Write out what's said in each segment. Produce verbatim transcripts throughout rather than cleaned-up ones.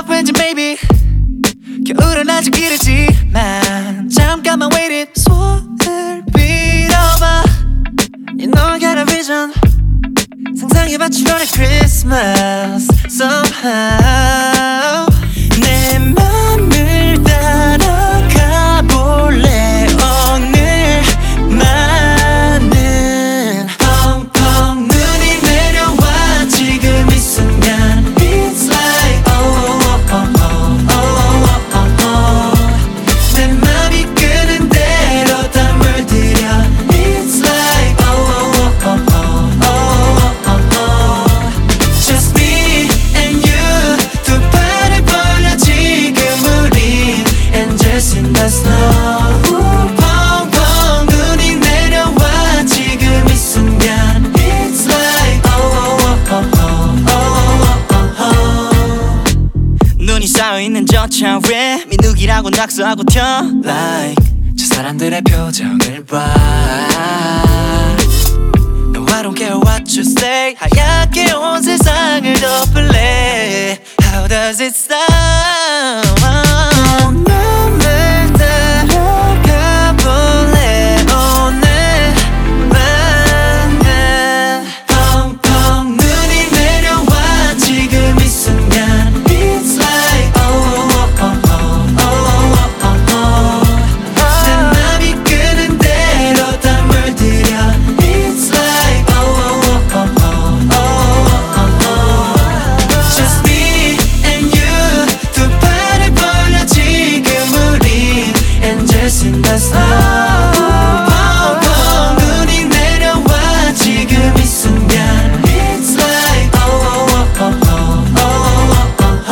왠지 baby 겨울은 아직 이르지만 잠깐만 wait it 손을 빌어봐 You know I got a vision 상상해봐 칠월의 Christmas somehow 내 맘을 따라가 볼래 오늘만은 펑펑 눈이 내려와 지금 이 순간 It's like oh oh oh oh oh oh oh 내 맘이 끄는 대로 다 물들여 It's like oh oh oh oh oh oh oh Just me and you 두 팔을 벌려 지금 우린 Angels in the snow 펑펑 눈이 내려와 지금 이 순간 It's like oh oh oh oh oh oh oh 눈이 쌓여있는 저 차에 민욱이라고 낙서하고 튀어 Like 저 사람들의 표정을 봐 No I don't care what you say 하얗게 온 세상을 덮을래 How does it sound 맘을 따라가 볼래 오늘만은 펑펑 눈이 내려와 지금 이 순간 It's like oh oh oh oh oh oh oh 내 맘이 끄는 대로 다 물들여 It's like oh oh oh oh oh oh Just me and you 두 팔을 벌려 지금 우린 Angels in the snow 펑펑 눈이 내려와 지금 이 순간 It's like oh oh oh oh oh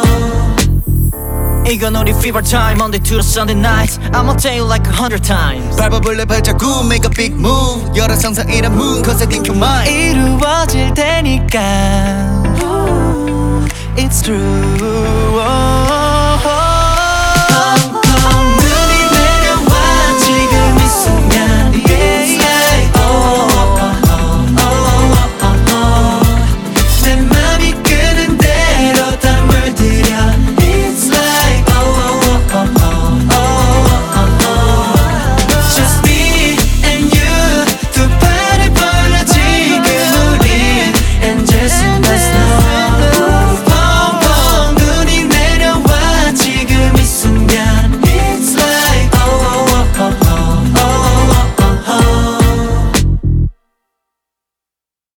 oh 이건 우리 fever time Monday to Sunday nights I'ma tell you like a hundred times 밟아볼래 발자국 make a big move 열한 상상이란 moon cause I think you're mine 이루어질 테니까 It's true